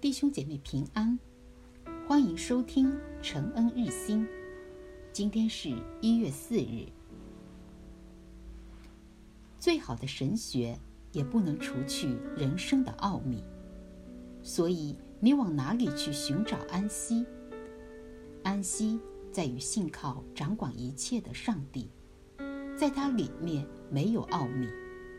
弟兄姐妹平安，欢迎收听承恩日新。今天是1月4日。最好的神学也不能除去人生的奥秘，所以你往哪里去寻找安息？安息在于信靠掌管一切的上帝，在他里面没有奥秘。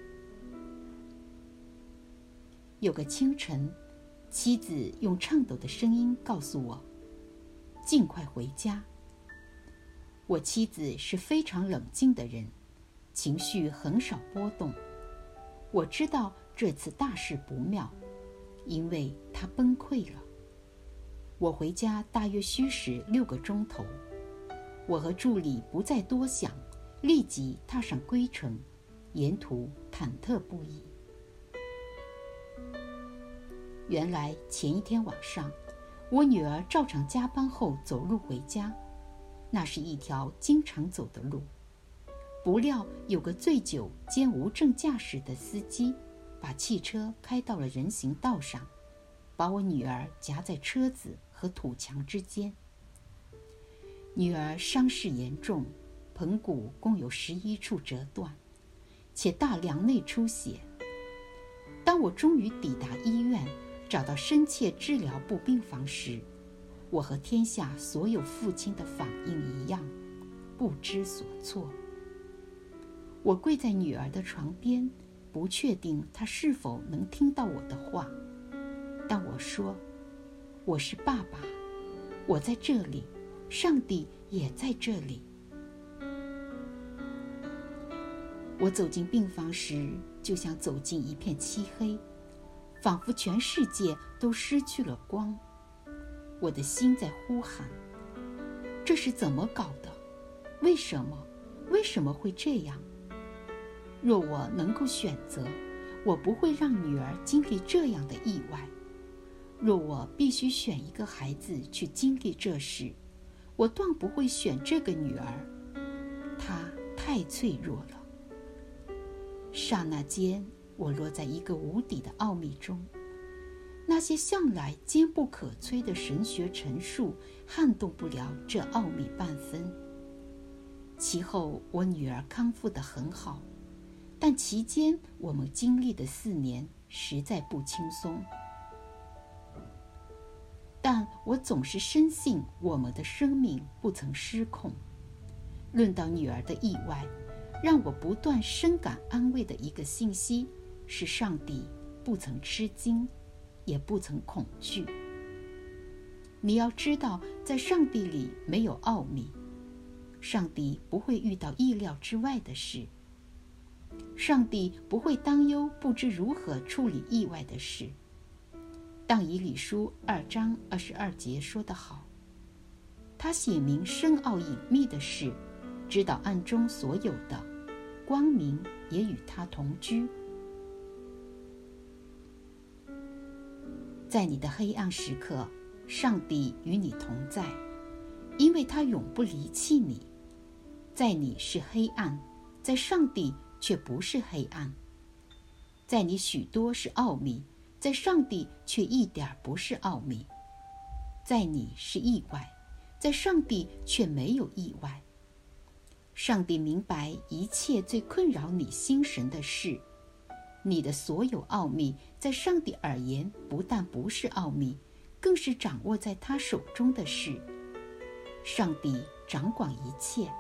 有个清晨，妻子用颤抖的声音告诉我，尽快回家。我妻子是非常冷静的人，情绪很少波动。我知道这次大事不妙，因为她崩溃了。我回家大约需时6个钟头。我和助理不再多想，立即踏上归程，沿途忐忑不已。原来前一天晚上，我女儿照常加班后走路回家，那是一条经常走的路。不料有个醉酒兼无证驾驶的司机，把汽车开到了人行道上，把我女儿夹在车子和土墙之间。女儿伤势严重，盆骨共有11处折断，且大量内出血。当我终于抵达医院，找到深切治疗部病房时，我和天下所有父亲的反应一样，不知所措。我跪在女儿的床边，不确定她是否能听到我的话，但我说，我是爸爸，我在这里，上帝也在这里。我走进病房时，就像走进一片漆黑，仿佛全世界都失去了光。我的心在呼喊，这是怎么搞的？为什么会这样？若我能够选择，我不会让女儿经历这样的意外。若我必须选一个孩子去经历这事，我断不会选这个女儿，她太脆弱了。刹那间，我落在一个无底的奥秘中，那些向来坚不可摧的神学陈述撼动不了这奥秘半分。其后我女儿康复得很好，但期间我们经历的4年实在不轻松。但我总是深信我们的生命不曾失控。论到女儿的意外，让我不断深感安慰的一个信息是，上帝不曾吃惊，也不曾恐惧。你要知道，在上帝里没有奥秘，上帝不会遇到意料之外的事，上帝不会担忧不知如何处理意外的事。但以理书2章22节说得好，他显明深奥隐秘的事，知道暗中所有的，光明也与他同居。在你的黑暗时刻，上帝与你同在，因为他永不离弃你。在你是黑暗，在上帝却不是黑暗。在你许多是奥秘，在上帝却一点不是奥秘。在你是意外，在上帝却没有意外。上帝明白一切最困扰你心神的事，你的所有奥秘在上帝而言不但不是奥秘，更是掌握在他手中的事。上帝掌管一切。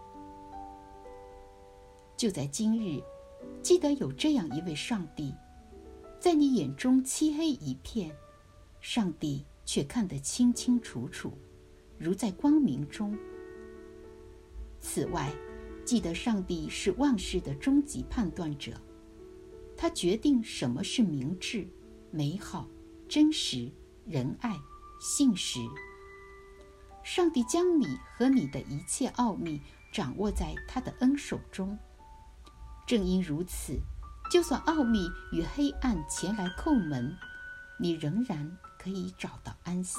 就在今日，记得有这样一位上帝，在你眼中漆黑一片，上帝却看得清清楚楚，如在光明中。此外，记得上帝是万事的终极判断者，他决定什么是明智、美好、真实、仁爱、信实。上帝将你和你的一切奥秘掌握在他的恩手中。正因如此，就算奥秘与黑暗前来叩门，你仍然可以找到安息。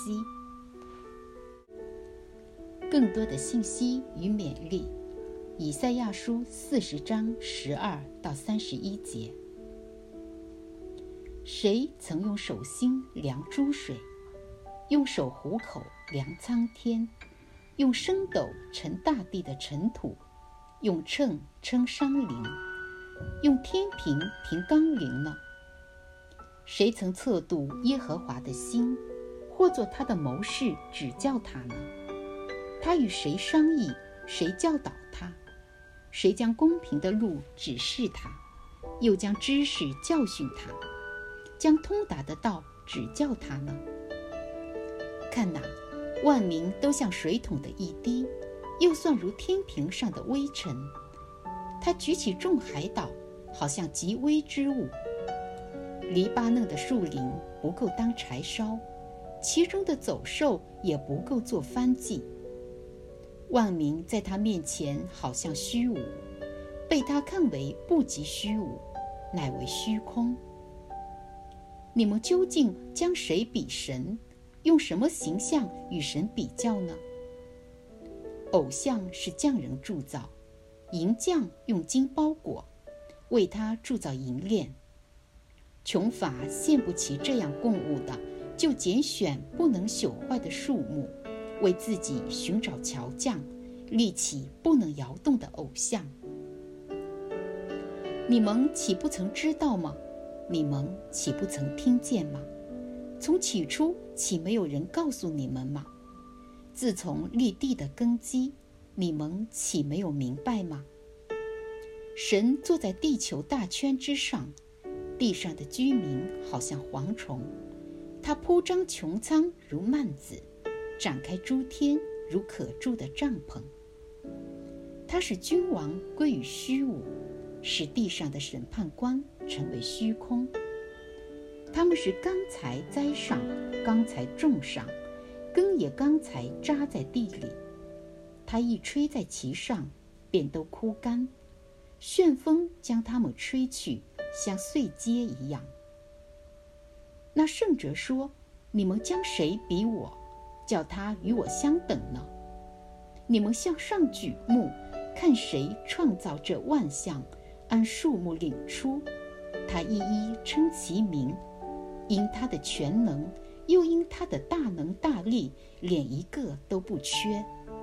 更多的信息与勉励，以赛亚书40章12到31节。 谁曾用手心量诸水，用手虎口量苍天，用升斗盛大地的尘土，用秤称山林，用天平平冈陵呢？谁曾测度耶和华的心，或作他的谋士指教他呢？他与谁商议，谁教导他？谁将公平的路指示他，又将知识教训他，将通达的道指教他呢？看哪，万民都像水桶的一滴，又算如天平上的微尘。他举起众海岛，好像极微之物。黎巴嫩的树林不够当柴烧，其中的走兽也不够做燔祭。万民在他面前好像虚无，被他看为不及虚无，乃为虚空。你们究竟将谁比神？用什么形象与神比较呢？偶像是匠人铸造，银匠用金包裹，为他铸造银链。穷乏献不起这样供物的，就拣选不能朽坏的树木，为自己寻找巧匠，立起不能摇动的偶像。你们岂不曾知道吗？你们岂不曾听见吗？从起初岂没有人告诉你们吗？自从立地的根基，你们岂没有明白吗？神坐在地球大圈之上，地上的居民好像蝗虫，他铺张穹苍如幔子，展开诸天如可住的帐篷。他使君王归于虚无，使地上的审判官成为虚空。他们是刚才栽上，刚才种上，根也刚才扎在地里。他一吹在其上，便都枯干，旋风将它们吹去，像碎秸一样。那圣者说：你们将谁比我，叫他与我相等呢？你们向上举目，看谁创造这万象，按数目领出，他一一称其名，因他的全能，又因他的大能大力，连一个都不缺。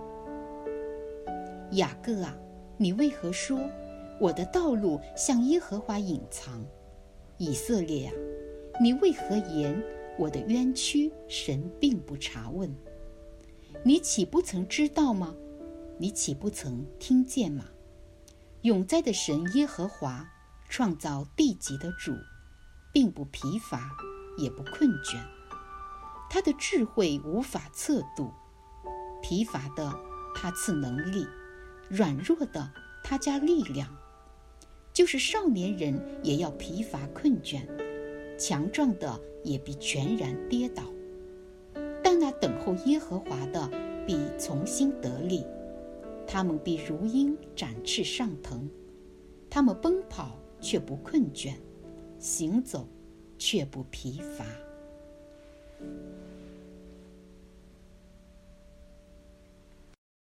雅各啊，你为何说我的道路向耶和华隐藏？以色列啊，你为何言我的冤屈神并不查问？你岂不曾知道吗？你岂不曾听见吗？永在的神耶和华，创造地极的主，并不疲乏，也不困倦。他的智慧无法测度，疲乏的他赐能力，软弱的他加力量。就是少年人也要疲乏困倦，强壮的也必全然跌倒。但那等候耶和华的必从心得力，他们必如鹰展翅上腾，他们奔跑却不困倦，行走却不疲乏。